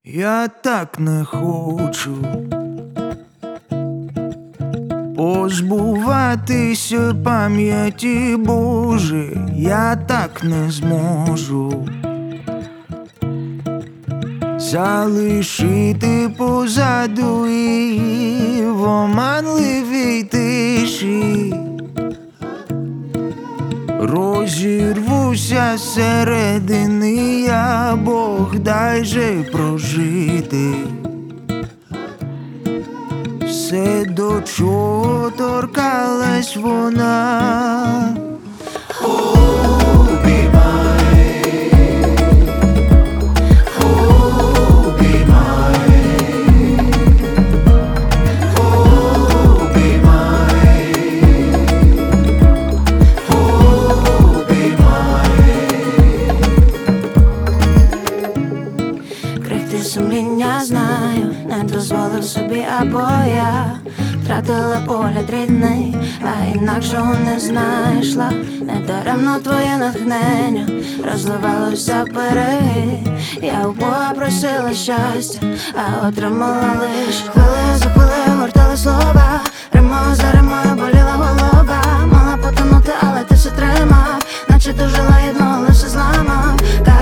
Я так не хочу позбуватися пам'яті, Боже, я так не зможу залишити позаду її в оманливій тиші. Розірвуся зсередини я, Бог, дай же прожити все, до чого торкалась вона. Сумління знаю, не дозволив собі, або я втратила погляд рідний, а інакшого не знайшла. Недаремно твоє натхнення розливалося береги. Я у Бога просила щастя, а отримала лиш хвилею за хвилею гортали слова. Римою за римою боліла голова. Мала потонути, але ти все тримав, наче дожила єдно, але все зламав.